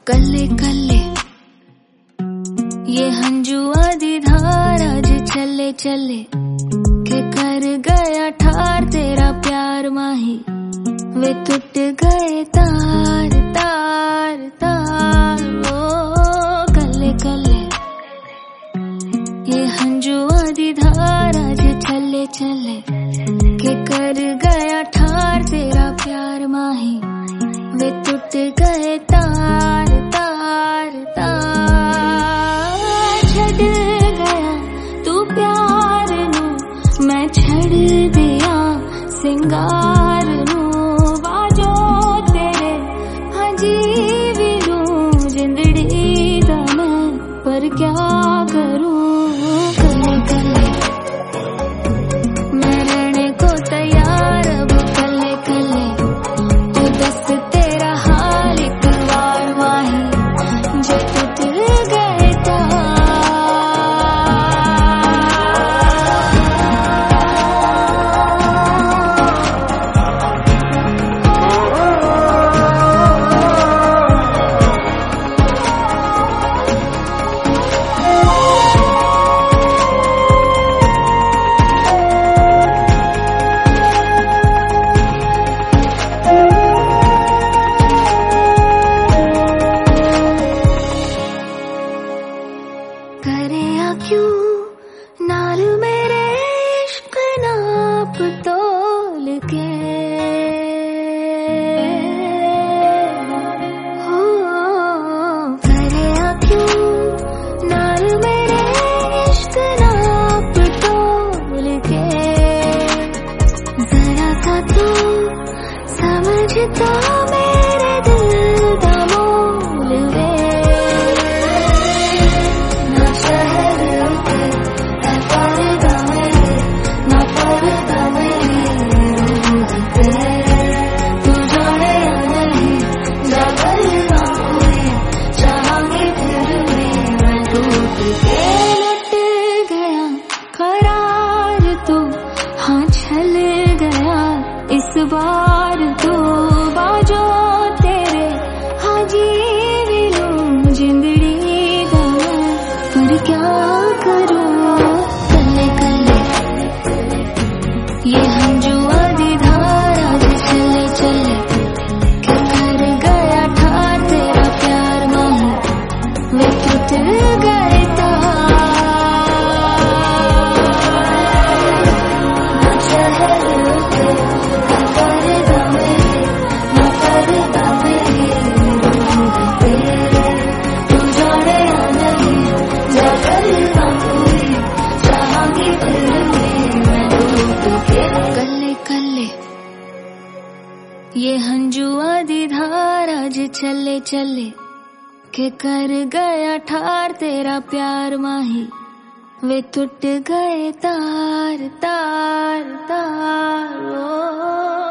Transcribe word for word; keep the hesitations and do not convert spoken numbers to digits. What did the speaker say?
कल्ले कल्ले ये हंजुआ दी धार आज चले चले के कर गया ठार तेरा प्यार माही वे टूट गए तार तार तार ओ कल्ले कल्ले ये हंजुआ दी धार आज चले चले के कर गया ठार तेरा प्यार माही वे टूट गए तार तार तार छड़ गया तू प्यार नू मैं छड़ दिया सिंगार नू बाजो तेरे हजी भी लूं जिंदड़ी दा मैं पर क्या करूं कल्ले कल्ले मैं रहने को तैयार अब कल्ले कल्ले तू दस तेरा हाल एक बार माही जो टूट गए तार करे आ क्यों नाल मेरे इश्क नाप तोल के हो करे आ क्यों नाल मेरे इश्क नाप तोल के जरा सा तू समझता मेरे दिल दा मोल वे इस बार तो बाजो तेरे हाजी भी लूं जिंदड़ी दा पर क्या करूं कल्ले कल्ले ये हंजुआ दी धार आज चले चले के कर गया ठार तेरा प्यार माही वे टूट गए तार ये हंजुआ दी धार आज चले चले के कर गया ठार तेरा प्यार माही वे टूट गए तार तार तार ओ